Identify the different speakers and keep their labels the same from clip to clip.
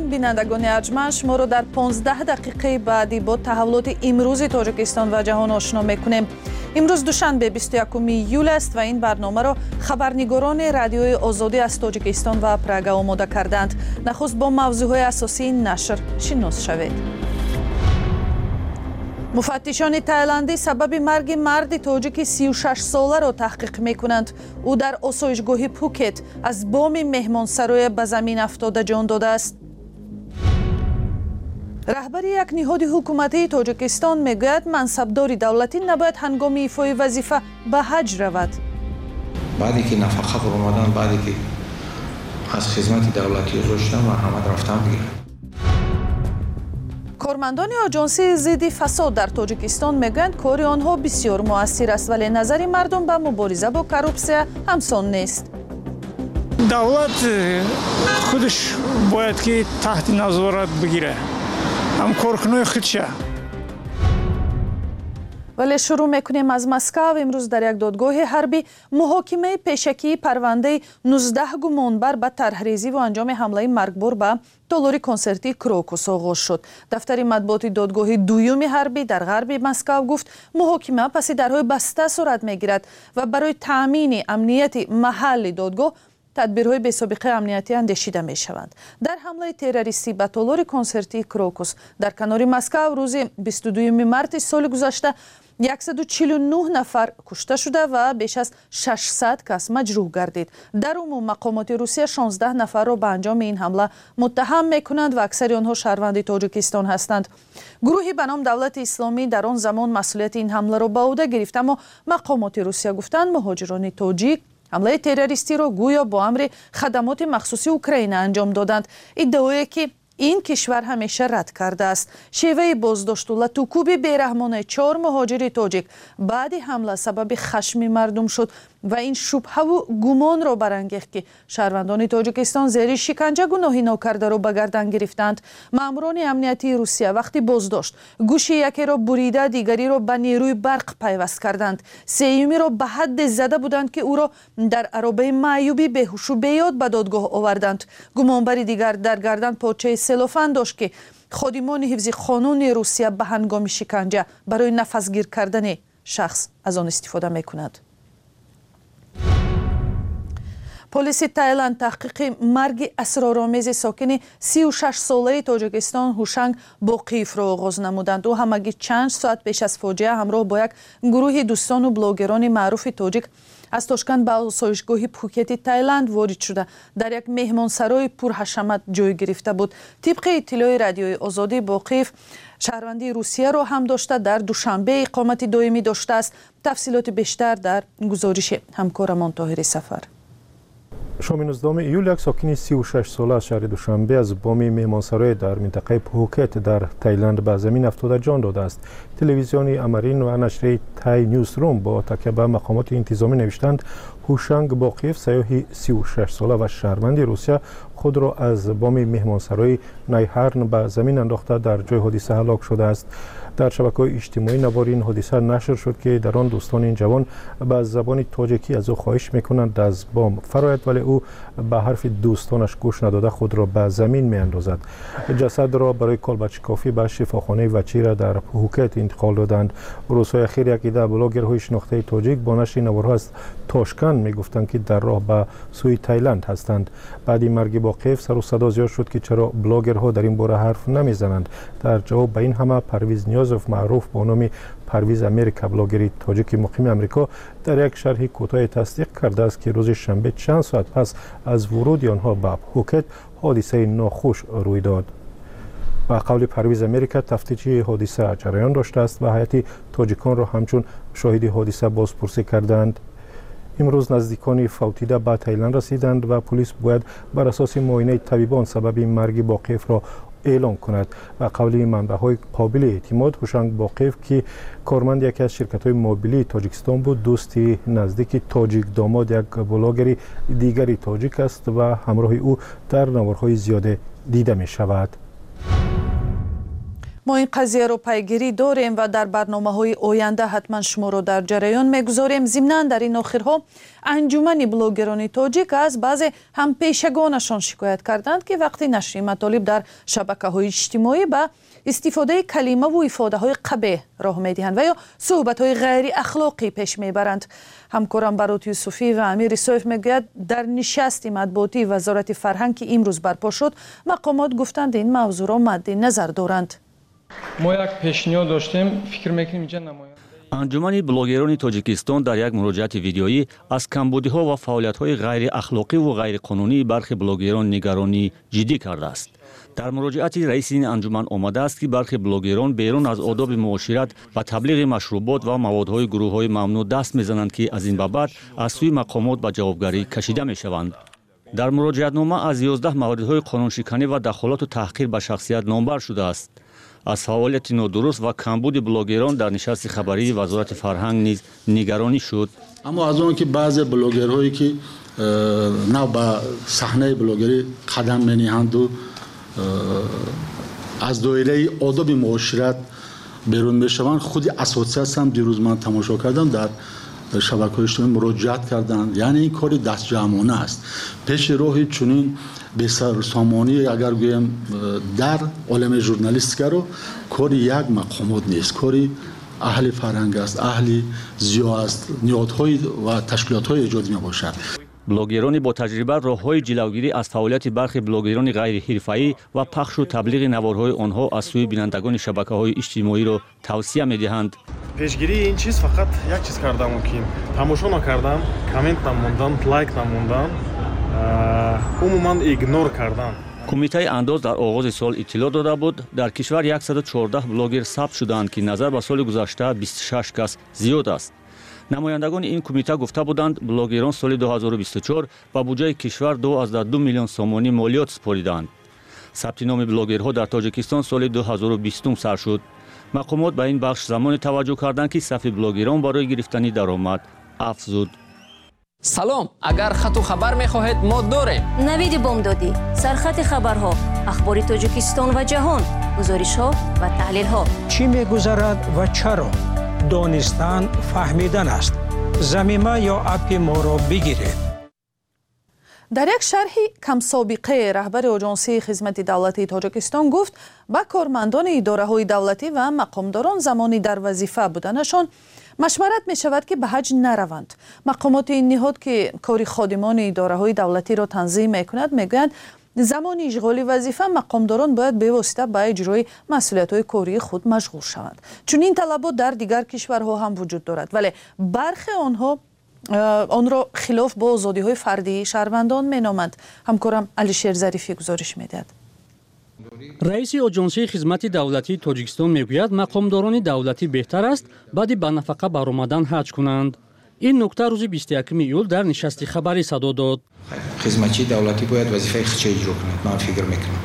Speaker 1: سلام بینندگان ارجمند، شما رو در 15 دقیقه بعدی با تحولات امروز تاجیکستان و جهان آشنا میکنیم. امروز دوشنبه 21 ایول است و این برنامه را خبرنگاران رادیوی آزادی از تاجیکستان و پراگ آماده کردند. نخست با موضوعهای اساسی این نشر شناس شوید. مفتشان تایلندی سبب مرگ مرد تاجیک 36 ساله را تحقیق میکنند. او در آسایشگاه پوکت از بام مهمانسرای به زمین افتاده جان داده است. رهبر یک نهاد حکومتی تاجیکستان میگوید منصبدار دولتی نباید هنگام ایفای وظیفه به حج رود.
Speaker 2: بعدی که نفقه فرمودن، بعدی که از خدمت دولتی گذاشتن و همه رفتن دیگه.
Speaker 1: کارمندان آژانسی ضد فساد در تاجیکستان میگویند کار آنها بسیار مؤثر است، ولی نظر مردم به مبارزه با کروپسیا همسان نیست.
Speaker 3: دولت خودش باید که تحت نظارت بگیره، هم کارکنای خودشه.
Speaker 1: ولی شروع میکنیم از مسکو. امروز در یک دادگاه حربی محاکمه پیشکی پرونده 19 گمانبر به طرحریزی و انجام حمله مرگبار به تالاری کنسرتی کروکوس آغاز شد. دفتر مطبوعات دادگاه دوم حربی در غرب مسکو گفت محاکمه پس درهای بسته صورت میگیرد و برای تامین امنیت محل دادگاه تدبیرهای بی‌سابقه امنیتی اندیشیده می شوند. در حمله تروریستی به تالار کنسرتی کروکوس در کنار مسکو روز 22 مارس سال گذشته 149 نفر کشته شده و بیش از 600 کس مجروح گردید. در عموم مقامات روسیه 16 نفر را به انجام این حمله متهم میکنند و اکثر آنها شهروند تاجیکستان هستند. گروهی به نام دولت اسلامی در آن زمان مسئولیت این حمله را به عهده گرفت، اما مقامات روسیه گفتند مهاجران تاجیک حمله تروریستی را گویا با امر خدمات مخصوصی اوکراین انجام دادند. ادعایی که این کشور همیشه رد کرده است. شیوه بازداشت و لطوکوب بیرحمانه 4 مهاجر تاجیک بعد حمله سبب خشم مردم شد و این شبهه و گمان را برانگیخت که شهروندان تاجیکستان زیر شکنجه گناهی ناکرده را به گردن گرفتند. ماموران امنیتی روسیه وقتی بازداشت گوش یکی را بریده، دیگری را به نیروی برق پیوست کردند. سومی را به حد زده بودند که او را در عربه معیوبی بیهوش و بیاد به دادگاه آوردند. گمانبر دیگر در گردن پارچه سلوفان داشت که خادمان حفظ قانون روسیه به هنگام شکنجه برای نفسگیر کردن شخص از آن استفاده میکند. پلیس تایلند تحقیق مرگ اسرارآمیز ساکن 36 ساله تاجیکستان هوشنگ باقیف را آغاز نمودند. او همگی چند ساعت پیش از فاجعه همراه با یک گروه دوستان و بلاگران معروف تاجیک از تاشکند به آسایشگاه پوکت تایلند وارد شده در یک مهمانسرای پرحشمت جای گرفته بود. طبق اطلاع رادیوی آزادی باقیف شهروندی روسیه را هم داشته، در دوشنبه اقامت دائمی داشته است. تفصیلات بیشتر در گزارش همکارمان طاهر سفر.
Speaker 4: شام 19 ایول یک ساکن 36 ساله از شهر دوشنبه از بام مهمانسرای در منطقه پوکت در تایلند به زمین افتاده جان داده است. تلویزیون امرین و نشریه تای نیوز روم با تکیه به مقامات انتظامی نوشتند هوشنگ باقیف سیاحی 36 ساله و شهروند روسیه خود را از بام مهمانسرای نیهرن به زمین انداخته در جای حادثه هلاک شده است. در شبکه‌های اجتماعی نوار این حادثه نشر شد که در آن دوستان این جوان به زبان تاجیکی از او خواهش میکنند از بام فرآید، ولی او به حرف دوستانش گوش نداده خود را به زمین میاندازد. جسد را برای کالبدشکافی به شفاخانه وچیره در پوکت انتقال دادند. روزهای اخیر یک عده بلاگرهای شناخته تاجیک با نشر نوارها از تاشکند میگفتند که در راه به سوی تایلند هستند. بعد مرگ باقیف سر و صدا زیاد شد که چرا بلاگرها در این باره حرف نمیزنند. در جواب به این همه پرویز نیازوف معروف با نام پرویز امریکا بلاگری تاجیک مقیم امریکا در یک شرح کوتاه تصدیق کرده است که روز شنبه چند ساعت پس از ورود آنها به پوکت حادثه ناخوش روی داد. با قول پرویز امریکا تفتیش حادثه جریان داشته است و هیئت تاجیکان را همچون شاهد حادثه بازپرسی کردند. امروز نزدیکان فوتیده به تایلند رسیدند و پلیس باید بر اساس معاینه طبیبان سبب مرگ باقیف را اعلام کند. و قول منبع‌های قابل اعتماد هوشنگ باقیف که کارمند یکی از شرکت‌های موبیلی تاجیکستان بود، دوستی نزدیک تاجیک داماد یک بلاگر دیگری تاجیک است و همراه او در نوارهای زیاده دیده می شود.
Speaker 1: ما این قضیه رو پیگیری داریم و در برنامه‌های آینده حتما شما رو در جریان میگذاریم. ضمناً در این آخرها انجمن بلاگران تاجیک از بعضی هم پیشگانشان شکایت کردند که وقتی نشر مطالب در شبکه‌های اجتماعی به استفاده کلمه و افاده‌های قبیح راه می‌دهند و یا صحبت‌های غیر اخلاقی پیش میبرند. همکارم برات یوسفی و امیر سویف میگوید در نشست مطبوعاتی وزارت فرهنگ که امروز برپا شد مقامات گفتند این موضوع را مد نظر دارند.
Speaker 5: ما یک پیشنهاد داشتیم، فکر میکنیم اینجا نماینده
Speaker 6: انجمن بلاگران تاجیکستان در یک مراجعت ویدیویی از کمبودی‌ها و فعالیت‌های غیر اخلاقی و غیر قانونی برخی بلاگران نگرانی جدی کرده است. در مراجعت رئیس این انجمن آمده است که برخی بلاگران بیرون از آداب معاشرت و تبلیغ مشروبات و موادهای گروه‌های ممنوع دست می‌زنند که از این بابت از سوی مقامات به جوابگری کشیده می‌شوند. در مراجعتنامه از 11 موردهای قانونشکنی و دخالت و تحقیر به شخصیت نامبر شده است. از فعالیت نادرست و کمبود بلاگران در نشست خبری وزارت فرهنگ نیز نگرانی شد.
Speaker 7: اما از اون که بعضی بلاگرهایی که نه به صحنه بلاگری قدم می‌نهند و از دایره آداب معاشرت بیرون میشوند، خود اساتید هم دیروز من تماشا کردم در شبکه‌های اجتماعی مراجعت کردند. یعنی این کاری دست جمعانه است. پیش راه چنین بسرسامانی اگر گویم در عالم ژورنالیستیک رو کاری یک مقامات نیست، کاری اهل فرهنگ است، اهل ضیا است، نهادهای و تشکیلات‌های ایجاد میباشد.
Speaker 6: بلاگران با تجربه راه‌های جلوگیری از فعالیت برخی بلاگران غیر حرفه‌ای و پخش و تبلیغ نوارهای آنها از سوی بینندگان شبکه‌های اجتماعی را توصیه می‌دهند.
Speaker 8: پیشگیری این چیز فقط یک چیز کردم که تماشا نکردم، کامنت نموندم، لایک نموندم، عموما ایگنور کردم.
Speaker 6: کمیته انداز در آغاز سال اطلاع داده بود در کشور 114 بلاگر ثبت شدند که نظر به سال گذشته 26 کس زیاد است. نمایندگان این کمیته گفته بودند بلاگران سال 2024 با بودجه کشور 2.2 میلیون سومانی مالیات سپردند. ثبت نام بلاگرها در تاجیکستان سال 2020 سر شد. مقامات به این بخش زمان توجه کردند که صف بلاگران برای گرفتن درآمد افزود.
Speaker 9: سلام، اگر خط و خبر می‌خواهید ما داریم.
Speaker 10: نوید بامدادی، سرخط خبرها، اخبار تاجیکستان و جهان، گزارش‌ها و تحلیل‌ها.
Speaker 11: چی می‌گذرد و چرا؟ دانستن فهمیدن است. ضمیمه یا اپ ما را بگیرید.
Speaker 1: در یک شرحی کم سابقه رهبر آژانسی خدمت دولتی تاجیکستان گفت با کارمندان اداره‌های دولتی و مقامداران زمانی در وظیفه بودنشان مشورت می شود که به حج نروند. مقامات این نهاد که کار خادمان اداره‌های دولتی را تنظیم می کند می گویند زمان اشغال وظیفه مقامداران باید به واسطه به اجرای مسئولیت‌های کاری خود مشغول شوند. چون این طلبات در دیگر کشورها هم وجود دارد ولی برخی آنها آن را خلاف با آزادی‌های فردی شهروندان می‌نامند. همکارم علیشیر ظریفی گزارش می‌دهد.
Speaker 12: رئیس آژانسی خدمت دولتی تاجیکستان میگوید مقامداران دولتی بهتر است بعد به نفقه برآمدن حج کنند. این نکته روز 21 ایول در نشست خبری صدا داد.
Speaker 2: خدمتچی دولتی باید وظیفه خودش اجرا کند. من فکر میکنم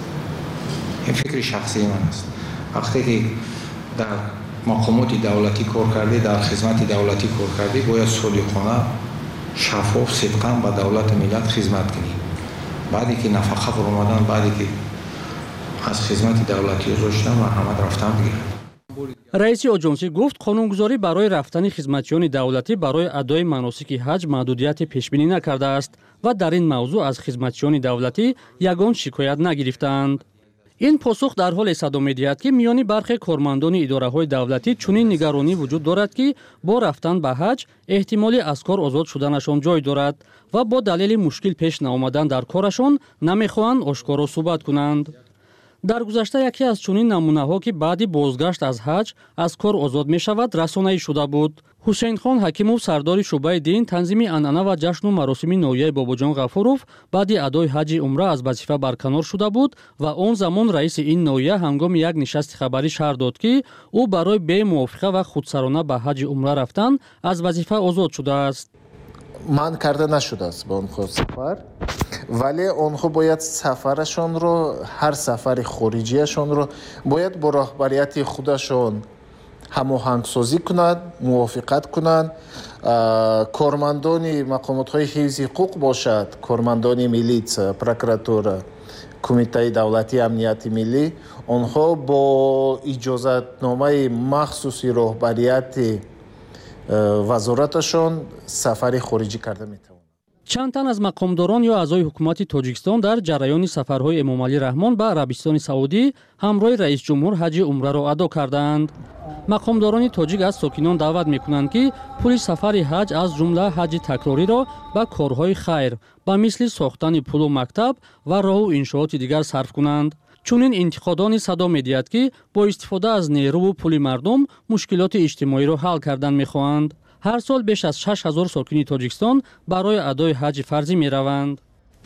Speaker 2: این فکر شخصی من است. وقتی که در مقامات دولتی کار کردی، در خدمت دولتی کار کردی، باید صادقانه شفاف صدقاً به دولت ملت خدمت کنی. بعدی که نفقه برآمدن، بعدی که از خدمت دولتی گذاشتن و همه رفتن دیگه.
Speaker 12: رئیس آژانسی گفت قانونگذاری برای رفتن خدمتیان دولتی برای ادای مناسک حج محدودیت پیش بینی نکرده است و در این موضوع از خدمتیان دولتی یگان شکایت نگرفتند. این پاسخ در حال صدا می‌دهد که میان برخی کارمندان اداره‌های دولتی چنین نگرانی وجود دارد که با رفتن به حج احتمالی از کار آزاد شدنشان جای دارد و با دلیل مشکل پیش نیامدن در کارشان نمی‌خواهند آشکارا صحبت کنند. در گذشته یکی از چنین نمونه‌ها که بعد بازگشت از حج از کار آزاد می‌شود رسانه‌ای شده بود. حسین خان حکیموف سردار شعبه دین تنظیم عنعنه و جشن و مراسم نویه باباجان غفوروف بعد ادای حج عمره از وظیفه برکنار شده بود و آن زمان رئیس این نویه هنگام یک نشست خبری شهر داد که او برای بی موافقه و خودسرانه به حج عمره رفتن از وظیفه آزاد شده است.
Speaker 13: من کرده نشده است به آنها سفر، ولی آنها باید سفرشان رو، هر سفر خارجیشان رو باید با رهبریت خودشان هماهنگسازی کنند، موافقت کنند. کارمندان مقامات های حفظ حقوق باشد، کارمندان میلیس، پروکراتور، کمیته دولتی امنیت ملی آنها با اجازتنامه مخصوصی رهبریت وزارتشان سفر خارجی کرده میتوانند.
Speaker 12: چند تن از مقامداران یا اعضای حکومت تاجیکستان در جریان سفرهای امامعلی رحمان به عربستان سعودی همراه رئیس جمهور حج عمره را ادا کردند. مقامداران تاجیک از ساکنان دعوت میکنند که پول سفر حج از جمله حج تکراری را به کارهای خیر به مثل ساختن پل و مکتب و راه و انشاءات دیگر صرف کنند. چونین انتقادان صدا می‌دهد که با استفاده از نیرو و پول مردم مشکلات اجتماعی را حل کردن می‌خواهند. هر سال بیش از 6000 ساکن تاجیکستان برای ادای حج فرضی می‌روند.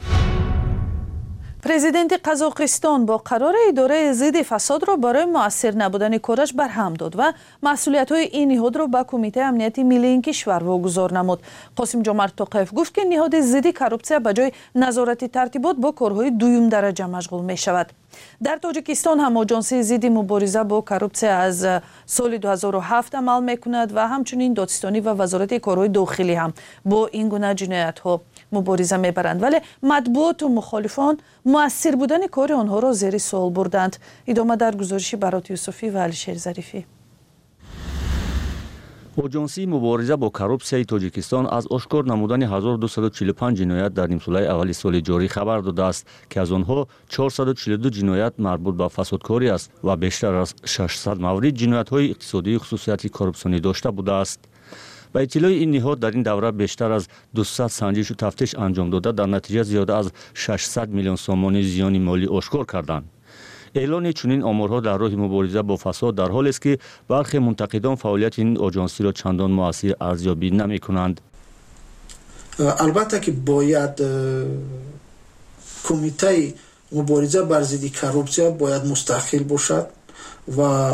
Speaker 1: پرزیدنت قزاقستان با قرار اداره ضد فساد را برای مؤثر نبودن کارش برهم داد و مسئولیت‌های این نهاد را به کمیته امنیت ملی این کشور واگذار نمود. قاسم جمعت توقیف گفت که نهاد ضد کورپسیا به جای نظارت ترتیبات با کارهای دوم درجه مشغول می‌شود. در تاجیکستان هم آژانس ضد مبارزه با کورپسیا از سال 2007 عمل می‌کند و همچنین دادستانی و وزارت کارهای داخلی هم با این گونه جنایت‌ها مبارزه میبرند، ولی مطبوعات و مخالفان مؤثر بودن کار آنها را زیر سوال بردند. ادامه در گزارش برات یوسفی و علیشیر ظریفی.
Speaker 6: آژانسی مبارزه با کورپسیای تاجیکستان از آشکار نمودن 1245 جنایت در نیمساله اول سال جاری خبر داده است که از آنها 442 جنایت مربوط به فسادکاری است و بیشتر از 600 مورد جنایت‌های اقتصادی خصوصیت کورپسیونی داشته بوده است. با اطلاع این نهاد در این دوره بیشتر از 200 سنجش و تفتیش انجام داده در نتیجه زیاده از 600 میلیون سوم زیان مالی آشکار کردند. اعلان چنین آمارها در راه مبارزه با فساد در حالی است که برخی منتقدان فعالیت این آژانسی را چندان مؤثر ارزیابی نمی‌کنند.
Speaker 14: البته که باید کمیته مبارزه بر ضد کورپسیا باید مستقل باشد و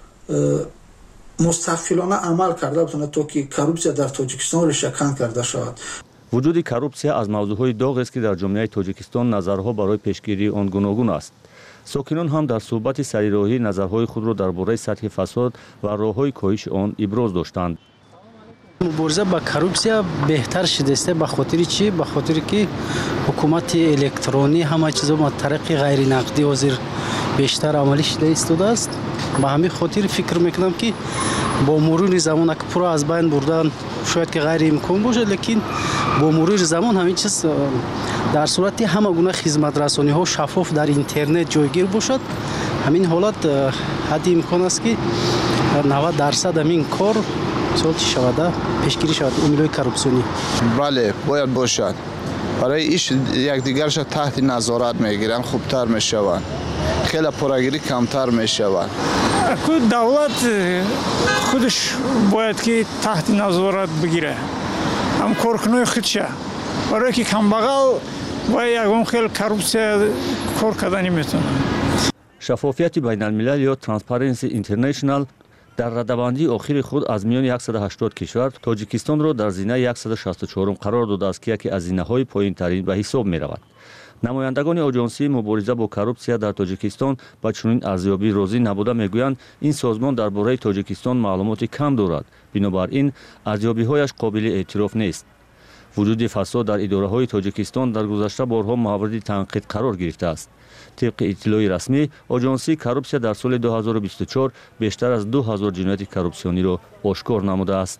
Speaker 14: مستقلانه عمل کرده بتونه تا که کورپسیا در تاجیکستان ریشه‌کن کرده شود.
Speaker 6: وجود کورپسیا از موضوعهای داغ است که در جامعه تاجیکستان نظرها برای پیشگیری آن گوناگون است. ساکنان هم در صحبت سریراهی نظرهای خود را درباره سطح فساد و راه‌های کاهش آن ابراز داشتند.
Speaker 15: مبارزه با کورپسیا بهتر شده است. به خاطر چی؟ به خاطر که حکومت الکترونی همه چیزا با طریق غیر نقدی حاضر بیشتر عملی شده ایستاده است. به همین خاطر فکر میکنم که با مرور زمان که پورا از بین بردن شاید که غیر امکان باشه، لیکن با مرور زمان همین چیز در صورت همه گونه خدمت رسانی ها شفاف در اینترنت جایگیر باشد، همین حالت حد امکان است که 90% همین کار سال شود پیشگیری شود عملای کورپسیونی.
Speaker 16: بله باید باشد. برای ایش یکدیگرش تحت نظارت میگیرن، خوبتر میشوند، خیلی پراگیری کمتر میشوند.
Speaker 3: دولت خودش باید که تحت نظارت بگیره، هم کارکنای خودشه، برای که کمبغل باید یکم خیلی کورپسیا کار کردن میتونه.
Speaker 6: شفافیت بین الملل یا ترانسپرنسی اینترنشنال در رده‌بندی آخر خود از میان 180 کشور تاجیکستان را در زینه 164 قرار داده است که یکی از زینه‌های پایین‌ترین به حساب می‌رود. نمایندگان آژانسی مبارزه با کورپسیا در تاجیکستان با چنین ارزیابی راضی نبوده میگویند این سازمان درباره تاجیکستان معلومات کم دارد، بنابراین ارزیابی‌هایش قابل اعتراف نیست. وجود فساد در اداره‌های تاجیکستان در گذشته بارها مورد تنقید قرار گرفته است. طبق اطلاع رسمی آژانسی کورپسیا در سال 2024 بیشتر از 2000 جنایت کورپسیونی را آشکار نموده است.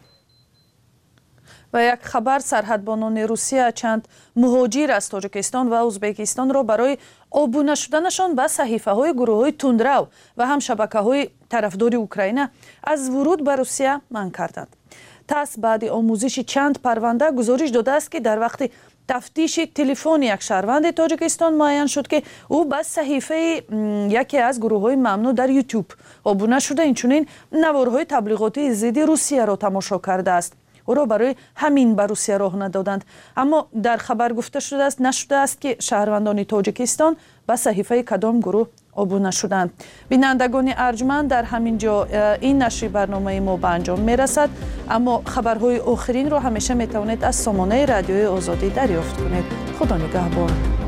Speaker 1: و یک خبر، سرحدبانان روسیه چند مهاجر از تاجیکستان و ازبکستان را برای آبونه شدنشان به صحیفه‌های گروه‌های تندرو و هم شبکه‌های طرفدار اوکراین از ورود به روسیه منع کردند. تاس بعد آموزش چند پرونده گزارش داده است که در وقت تفتیش تلفن یک شهروند تاجیکستان معین شد که او به صحیفه یکی از گروه‌های ممنوع در یوتیوب آبونه شده، اینچنین نوارهای تبلیغاتی ضد روسیه را تماشا کرده است. او را برای همین به روسیه راه ندادند. اما در خبر گفته نشده است که شهروندان تاجیکستان به صحیفه کدام گروه آبونه شدند. بینندگان ارجمند، در همین جا این نشر برنامه ما به انجام میرسد، اما خبرهای آخرین را همیشه میتوانید از سامانه رادیوی آزادی دریافت کنید. خدا نگهدار.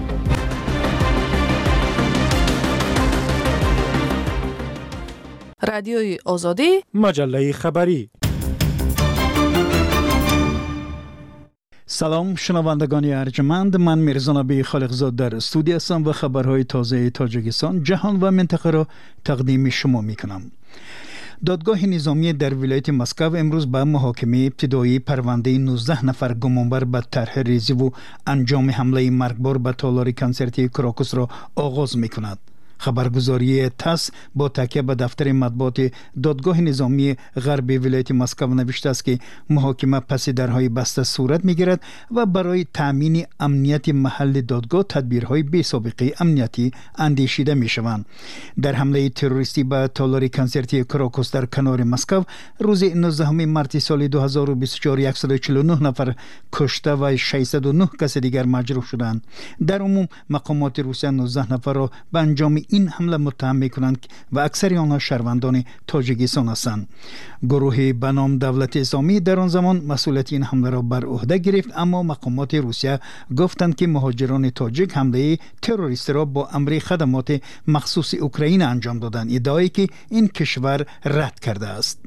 Speaker 1: رادیوی آزادی،
Speaker 4: مجله خبری.
Speaker 17: سلام شنوندگان ارجمند، من میرزا نبی خالقزاد در استودیو هستم و خبرهای تازه تاجیکستان، جهان و منطقه را تقدیم شما میکنم. دادگاه نظامی در ولایت مسکو امروز به محاکمه ابتدایی پرونده 19 نفر گمانبر به طرح ریزی و انجام حمله مرگبار به تالار کنسرتی کراکوس را آغاز میکند. خبرگزاری تاس با تکیه به دفتر مطبوعات دادگاه نظامی غرب ولایت مسکو نوشته است که محاکمه پس درهای بسته صورت میگیرد و برای تامین امنیت محل دادگاه تدبیرهای بی سابقه امنیتی اندیشیده میشوند. در حمله تروریستی به تالار کنسرتی کراکوس در کنار مسکو روز 19 مارس سال 2024 149 نفر کشته و 609 کس دیگر مجروح شدند. در عموم مقامات روسیه 19 نفر را به انجام این حمله متهم میکنند و اکثر آنها شهروندان تاجیکستان هستند. گروه به نام دولت اسلامی در آن زمان مسئولیت این حمله را بر عهده گرفت، اما مقامات روسیه گفتند که مهاجران تاجیک حمله تروریستی را با امر خدمات مخصوص اوکراین انجام دادند، ادعایی که این کشور رد کرده است.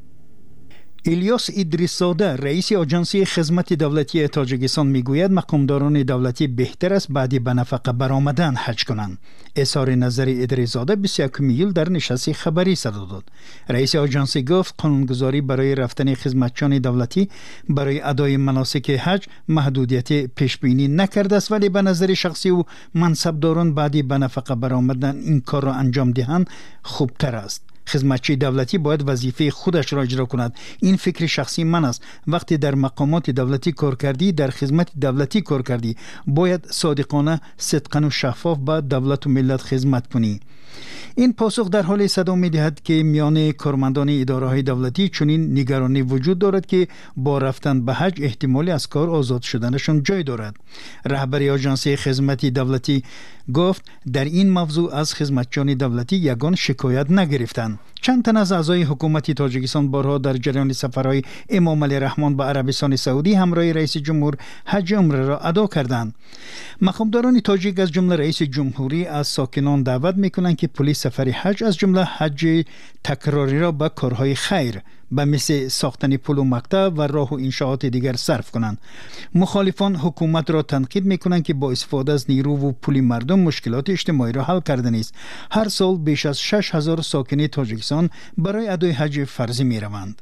Speaker 17: الیاس ادریس‌زاده رئیس آژانس خدمات دولتی تاجیکستان میگوید مقامداران دولتی بهتر است بعد به نفقه برآمدن حج کنند. اظهار نظر ادریس‌زاده 21 ایول در نشست خبری صدا داد. رئیس آژانس گفت قانونگذاری برای رفتن خدمتچیان دولتی برای ادای مناسک حج محدودیت پیش بینی نکرده است، ولی به نظر شخصی و منصبداران بعد به نفقه برآمدن این کار را انجام دهند خوبتر است. خدمتچی دولتی باید وظیفه خودش را اجرا کند. این فکر شخصی من است. وقتی در مقامات دولتی کار کردی، در خدمت دولتی کار کردی، باید صادقانه، صدقاً و شفاف به دولت و ملت خدمت کنی. این پاسخ در حال صدا می‌دهد که میان کارمندان اداره‌های دولتی چنین نگرانی وجود دارد که با رفتن به حج احتمالی از کار آزاد شدنشان جای دارد. رهبر آژانس خدمات دولتی گفت در این موضوع از خدمتچیان دولتی یگان شکایت نگرفتند. چند تن از اعضای حکومت تاجیکستان بارها در جریان سفرهای امام علی رحمان به عربستان سعودی همراه رئیس جمهور حج عمره را ادا کردند. مقامداران تاجیک از جمله رئیس جمهوری از ساکنان دعوت میکنند که پلیس سفر حج از جمله حج تکراری را به کارهای خیر به مثل ساختن پل و مقطع و راه و انشاءات دیگر صرف کنند. مخالفان حکومت را تنقید میکنند که با استفاده از نیرو و پول مردم مشکلات اجتماعی را حل کرده نیست. هر سال بیش از 6000 ساکن تاجیکستان برای ادای حج فرضی میروند.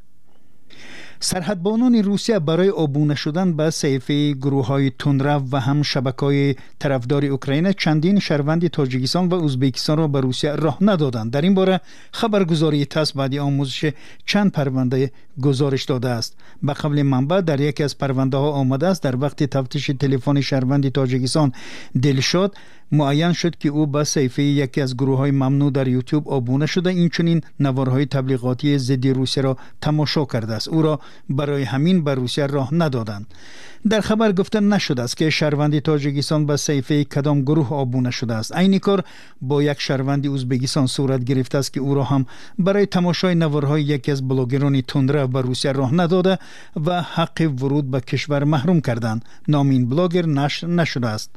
Speaker 17: سرحدبانان روسیه برای عبور شدن به صحیفه گروه‌های تندرو و هم شبکه‌های طرفدار اوکراین چندین شهروند تاجیکستان و ازبکستان را به روسیه راه ندادند. در این باره خبرگزاری تاس بعد آموزش چند پرونده گزارش داده است. به قول منبع در یکی از پرونده ها آمده است در وقت تفتیش تلفن شهروند تاجیکستان دلشاد معین شد که او به صحیفه یکی از گروه‌های ممنوع در یوتیوب آبونه شده، این چنین نوارهای تبلیغاتی ضد روسیه را تماشا کرده است. او را برای همین به روسیه راه ندادند. در خبر گفته نشده است که شهروند تاجیکستان به صحیفه کدام گروه آبونه شده است. عین کار با یک شهروند ازبکستان صورت گرفته است که او را هم برای تماشای نوارهای یکی از بلاگران تندرو به روسیه راه نداده و حق ورود به کشور محروم کردند. نام این بلاگر نشر نشده است.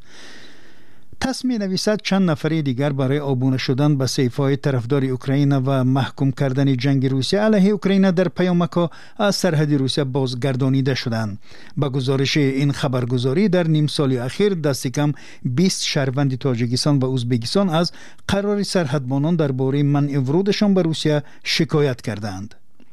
Speaker 17: تاس می‌نویسد چند نفر دیگر برای آبونه شدن به صحیفه‌های طرفدار اوکراین و محکوم کردن جنگ روسیه علیه اوکراین در پیامک‌ها از سرحد روسیه بازگردانیده شدند. با گزارش این خبرگزاری در نیم سال اخیر دست کم 20 شهروند تاجیکستان و ازبکستان از قرار سرحدبانان درباره منع ورودشان به روسیه شکایت کردند.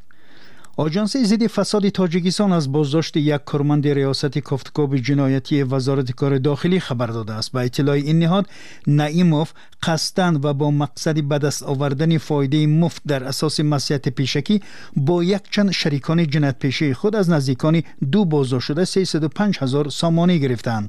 Speaker 17: آژانس ضد فساد تاجیکستان از بازداشت یک کارمند ریاست کافتکاب جنایتی وزارت کار داخلی خبر داده است. به اطلاع این نهاد، نعیموف قصداً و با مقصد به دست آوردن فایده مفت در اساس مصلحت پیشکی با یک چند شریکان جنایت پیشه خود از نزدیکان دو بازداشت شده 305,000 سامانه گرفتند.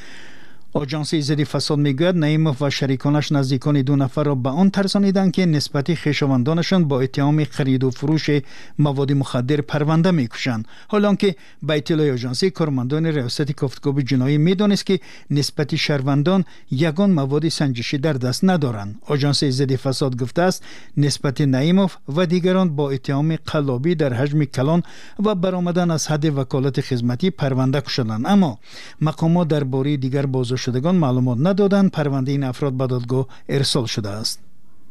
Speaker 17: آژانس ضد فساد میگوید نعیموف و شریکانش نزدیکان دو نفر را به آن ترسانیدند که نسبت خویشاوندانشان با اتهام خرید و فروش مواد مخدر پرونده میکشند، حالانکه به اطلاع آژانس کارمندان ریاست کافتکاب جنایی میدانست که نسبت شهروندان یگان مواد سنجشی در دست ندارند. آژانس ضد فساد گفته است نسبت نعیموف و دیگران با اتهام قلابی در حجم کلان و برآمدن از حد وکالت خدمتی پرونده شدند، اما مقامات درباره دیگر بازداشت شدگان معلومات ندادند. پرونده این افراد به دادگاه ارسال شده است.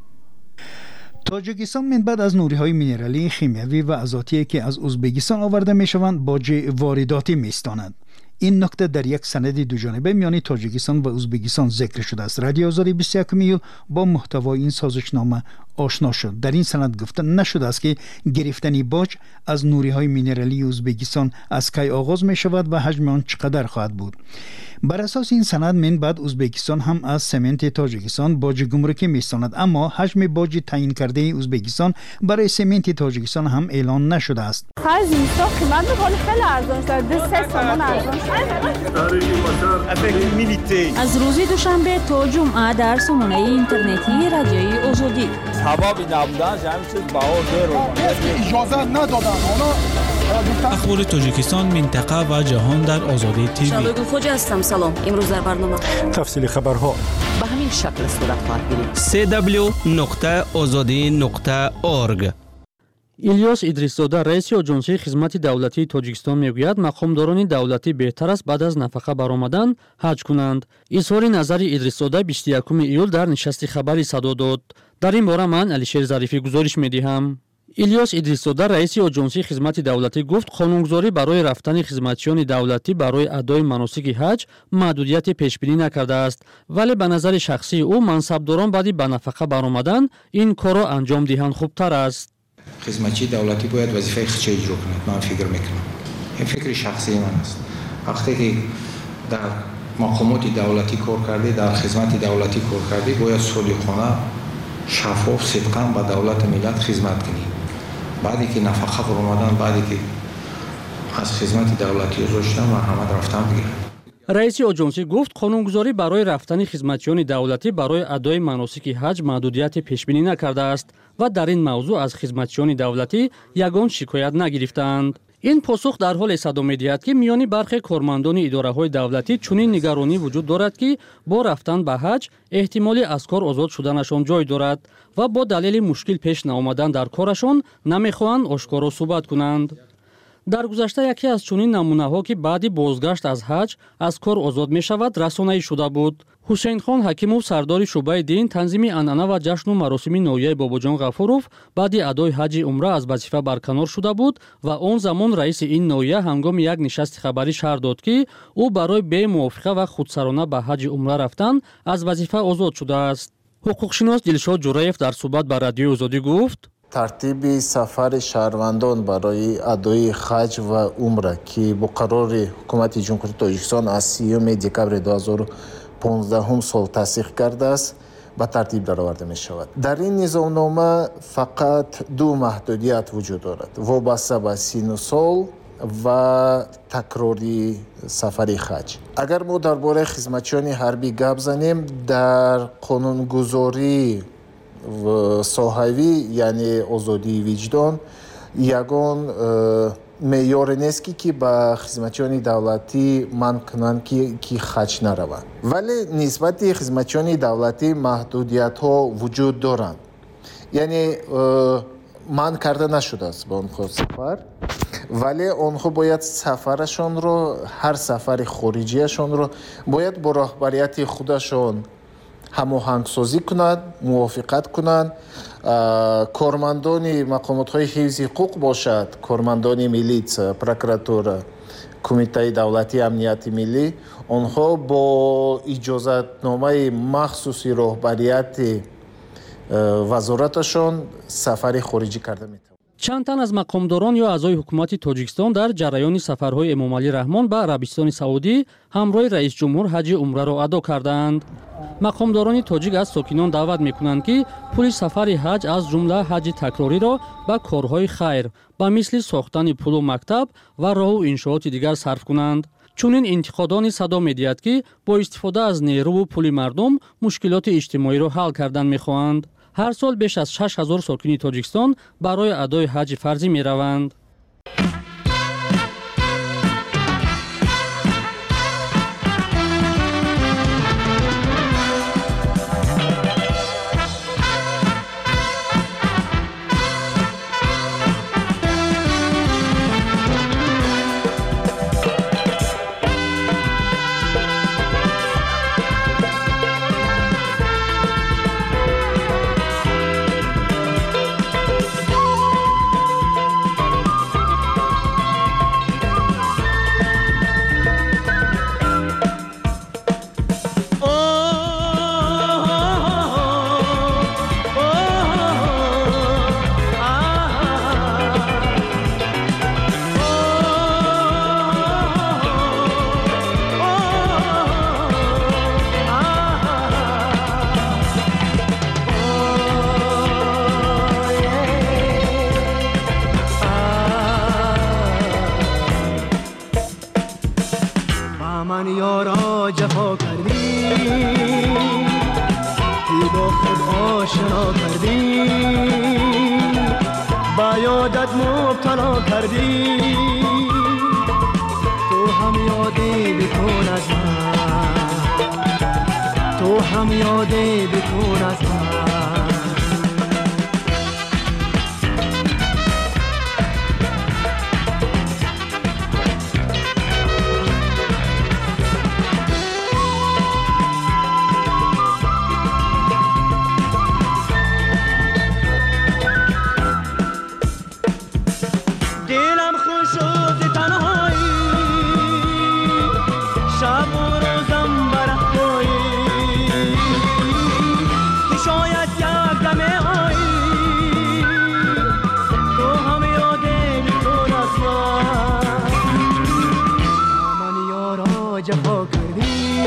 Speaker 17: تاجیکستان من بعد از نوری‌های مینرالی، شیمیایی و ازاتی که از ازبکستان آورده می‌شوند باج وارداتی می‌استاند. این نکته در یک سند دوجانبه میان تاجیکستان و ازبکستان ذکر شده است. رادیو آزادی 21 ایول با محتوای این سازشنامه آشنا شد. در این سند گفته نشده است که گرفتن باج از نوری‌های مینرالی ازبکستان از کی آغاز می شود و حجم آن چقدر خواهد بود. بر اساس این سند من بعد ازبکستان هم از سمنت تاجیکستان باج گمرکی می‌ستاند، اما حجم باج تعیین کرده ازبکستان برای سمنت تاجیکستان هم اعلان نشده است.
Speaker 18: خرج نیستا قیمت خیلی ارزان شده، 3 تومان ارزان شده.
Speaker 10: از روز دوشنبه تا جمعه در سامانه اینترنتی رادیوی آزادی.
Speaker 19: سببی نبودنش همین چیز بها
Speaker 20: اجازه ندادن.
Speaker 21: اخبار تاجیکستان، منطقه و جهان در آزادی تیوی.
Speaker 10: شادو خوجا هستم. سلام. امروز در برنامه
Speaker 4: تفصیل خبرها
Speaker 22: به همین شکل صورت خواهد گرفت.
Speaker 21: www.azadi.org.
Speaker 12: الیاس ادریس‌زاده رئیس اجنسی خدمات دولتی تاجیکستان میگوید مقامداران دولتی بهتر است بعد از نفقه برآمدن حج کنند. اظهار نظر ادریس‌زاده 21 ایول در نشست خبری صدا داد. در این باره من علیشیر ظریفی گزارش می‌دهم. الیاس ادریس‌زاده رئیس اجنسی خدمات دولتی گفت قانونگذاری برای رفتن خدمتچیان دولتی برای ادای مناسک حج محدودیت پیش‌بینی نکرده است، ولی به نظر شخصی او منصبداران بعد به نفقه برآمدن این کار را انجام دهند خوبتر است.
Speaker 2: خدمتچی دولتی باید وظیفه خودش اجرا کند. من فکر میکنم این فکر شخصی من است. وقتی که در مقامات دولتی کار کردی، در خدمت دولتی کار کردی، باید صادقانه شفاف صدقاً به دولت ملت خدمت کنی. بعدی که نفقه برآمدن، بعدی که از خدمت دولتی آزاد شدن مرحمت رفتن بگیرد.
Speaker 12: رئیس اجنسی گفت قانونگذاری برای رفتن خدمتچیان دولتی برای ادای مناسک حج محدودیت پیش‌بینی نکرده است و در این موضوع از خدمتچیان دولتی یگان شکایت نگرفتند. این پاسخ در حال صدا می‌دهد که میان برخی کارمندان اداره‌های دولتی چنین نگرانی وجود دارد که با رفتن به حج احتمالی از کار آزاد شدنشان جای دارد و با دلیل مشکل پیش نیامدن در کارشان نمی‌خواهند آشکارا صحبت کنند. در گذشته یکی از چنین نمونه‌ها که بعد بازگشت از حج از کار آزاد می‌شود رسانه‌ای شده بود. حسین خان حکیمов سردار شعبه دین تنظیم انعنه و جشن و مراسم نویای باباجان غفورов بعد ادای حج عمره از وظیفه برکنار شده بود و آن زمان رئیس این نویه هنگام یک نشست خبری شهر داد که او برای بی موافقه و خودسرانه به حج عمره رفتن از وظیفه آزاد شده است. حقوقشناس دلشاد جوراєв در صحبت با رادیو آزادی گفت
Speaker 13: ترتیب سفر شهروندان برای ادای حج و عمره که با قرار حکومت جمهوری تاجیکستان از 30 دکبر 2015 سال تصدیق کرده است به ترتیب درآورده می شود. در این نظامنامه فقط دو محدودیت وجود دارد: وابسته به سن و سال و تکراری سفری حج. اگر ما درباره خدمتچیان حربی گپ زنیم، در قانونگذاری و صحوی یعنی آزادی وجدان یگان معیار نیست که به خدمتچیان دولتی من کنند که حج نروند، ولی نسبت خدمتچیان دولتی محدودیت ها وجود دارند. یعنی من کرده نشده است به آنها سفر، ولی آنها باید سفرشان رو، هر سفر خارجیشان رو باید با رهبریت خودشان هماهنگسازی کنند، موافقت کنند. کارمندان مقامات حفظ حقوق باشد، کارمندان میلیت، پروکراتور، کمیته دولتی امنیت ملی، آنها با اجازتنامه مخصوصی رهبریت وزارتشان سفر خارجی کرده میتوانند.
Speaker 12: چند تن از مقامداران یا اعضای حکومت تاجیکستان در جریان سفرهای امامعلی رحمان به عربستان سعودی همراه رئیس جمهور حج عمره را ادا کردند. مقامداران تاجیک از ساکنان دعوت میکنند که پول سفر حج از جمله حج تکراری را به کارهای خیر به مثل ساختن پل و مکتب و راه و انشاءات دیگر صرف کنند. چنین انتقادانی صدا می‌دهد که با استفاده از نیرو و پول مردم مشکلات اجتماعی را حل کردن می‌خواهند. هر سال بیش از 6000 ساکن تاجیکستان برای ادای حج فرضی می‌روند.
Speaker 5: من یارا جفا کردی کی با خود آشنا کردی با یادت مبتلا کردی تو هم یادی بکن از من تو هم یادی بکن از من جفا کردی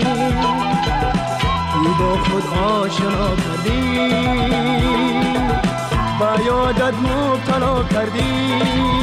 Speaker 5: کی با خود آشنا کردی با یادت مبتلا کردی.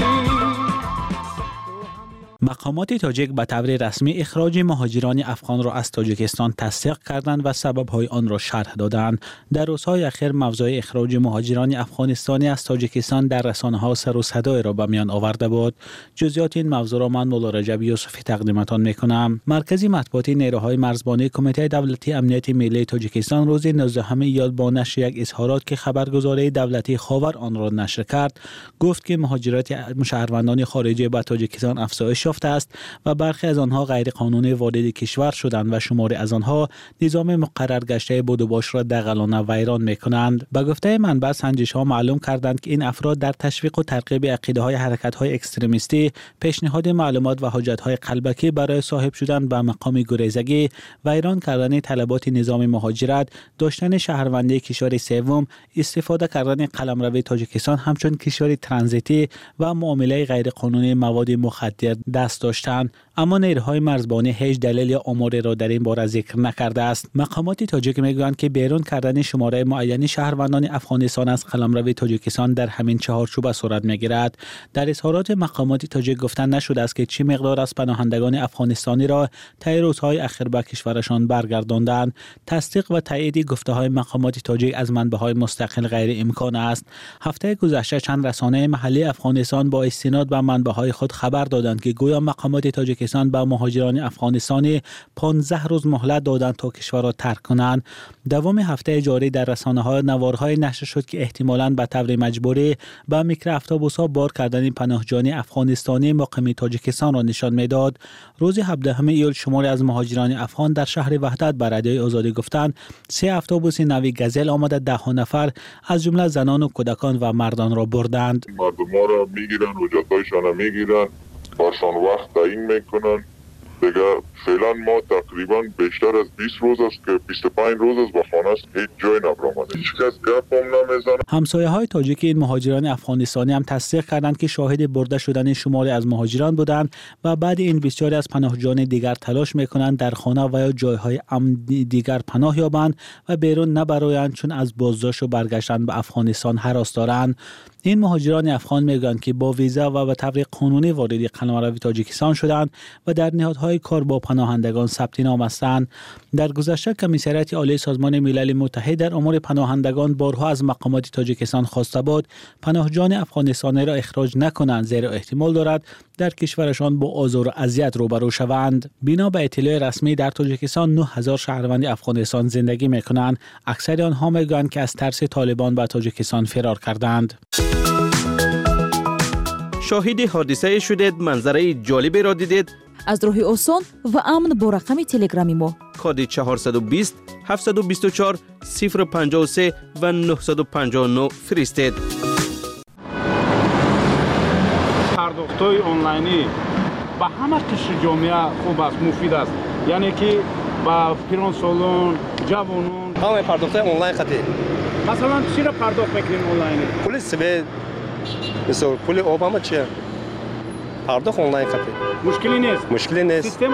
Speaker 21: مقامات تاجیک به طور رسمی اخراج مهاجران افغان را از تاجیکستان تصدیق کردند و سبب‌های آن را شرح دادند. در روزهای اخیر موضوع اخراج مهاجران افغانستانی از تاجیکستان در رسانه‌ها سر و صدای را به میان آورده بود. جزئیات این موضوع را من مولا رجب یوسفی تقدیمتان می‌کنم. مرکز مطبوعاتی نیروهای مرزبانی کمیته دولتی امنیت ملی تاجیکستان روز 19 ایار با نشر یک اظهارات که خبرگزاری دولتی خاور آن را نشر کرد، گفت که مهاجرت شهروندان خارجی به تاجیکستان افزایش یافته است و برخی از آنها غیر قانونی وارد کشور شدند و شماری از آنها نظام مقرر گشته بود و باش را دغلانه ویران می‌کنند. به گفته منبع سنجش‌ها معلوم کردند که این افراد در تشویق و ترغیب عقیده‌های حرکت‌های اکستریمیستی، پیشنهاد معلومات و حجت‌های قلبکی برای صاحب شدن به مقام گریزگی، ویران کردن طلبات نظام مهاجرت، داشتن شهروندی کشور سوم، استفاده کردن قلمرو تاجیکستان همچون کشور ترانزیتی و معامله غیرقانونی مواد مخدر دست داشتند. اما نیروهای مرزبانی هیچ دلیل یا آماری را در این باره ذکر نکرده است. مقامات تاجیک میگویند که بیرون کردن شماره معینی شهروندان افغانستان از قلمرو تاجیکستان در همین چهارچوب صورت میگیرد. در اظهارات مقامات تاجیک گفتن نشده است که چه مقدار از پناهندگان افغانستانی را طی روزهای اخیر به کشورشان برگرداندند. تصدیق و تایید گفته‌های مقامات تاجیک از منبع‌های مستقل غیر امکان است. هفته گذشته چند رسانه محلی افغانستان با استناد به منبع‌های خود خبر دادند که گویا مقامات تاجیکستان به مهاجران افغانستانی 15 روز مهلت دادند تا کشور را ترک کنند. دوام هفته جاری در رسانه‌ها نوارهای نشر شد که احتمالاً به طور مجبوری به میکرواتوبوس‌ها بار کردن پناهجویان افغانستانی مقیم تاجیکستان را نشان می‌داد. روز 17 ایول شماری از مهاجران افغان در شهر وحدت به رادیوی آزادی گفتند 3 اتوبوس نوی گزل آمده 10 نفر از جمله زنان و کودکان و مردان را بردند.
Speaker 7: مردم را میگیرن، حجت‌هایشان را میگیرن، باشان وقت تعیین میکنن. دیگه فعلا ما تقریبا بیشتر از 20 روز است که 25 روز است با خانه است، هیچ جای نبرآمده، هیچ کس گپ هم نمیزنه.
Speaker 21: همسایه‌های تاجیک این مهاجران افغانستانی هم تصدیق کردند که شاهد برده شدن شماری از مهاجران بودند و بعد این بسیاری از پناهجویان دیگر تلاش میکنند در خانه و یا جایهای امن دیگر پناه یابند و بیرون نبرایند چون از بازداشت و برگشتن به افغانستان هراس دارند. این مهاجران افغان میگویند که با ویزا و به طور قانونی وارد قلمرو تاجیکستان شدند و در نهادهای کار با پناهندگان ثبت نام هستند. در گذشته کمیسریت عالی سازمان ملل متحد در امور پناهندگان بارها از مقامات تاجیکستان خواسته بود پناهجویان افغانستانی را اخراج نکنند، زیرا احتمال دارد در کشورشان با آزار و اذیت روبرو شوند. بنا به اطلاع رسمی در تاجیکستان 9000 شهروند افغانستان زندگی میکنند. اکثر آنها میگویند که از ترس طالبان به تاجیکستان فرار کردند.
Speaker 23: شاهد حادثه شدید، منظره جالبی را دیدید؟
Speaker 22: از راه آسان و امن با رقم تلگرامی ما
Speaker 23: کد 420 724 053 و 959 فرستید.
Speaker 3: پرداخت‌های آنلاینی با همه قشر جامعه خوب است، مفید است. یعنی که با پیران سالون، جوانان،
Speaker 23: همه پرداخت‌های آنلاین خطی.
Speaker 3: مثلا چی را پرداخت میکنین آنلاینی؟
Speaker 23: پول سبد، مثلا پول آب همه چیه؟ پرداخت آنلاین خطی.
Speaker 3: مشکلی نیست.
Speaker 23: مشکلی نیست.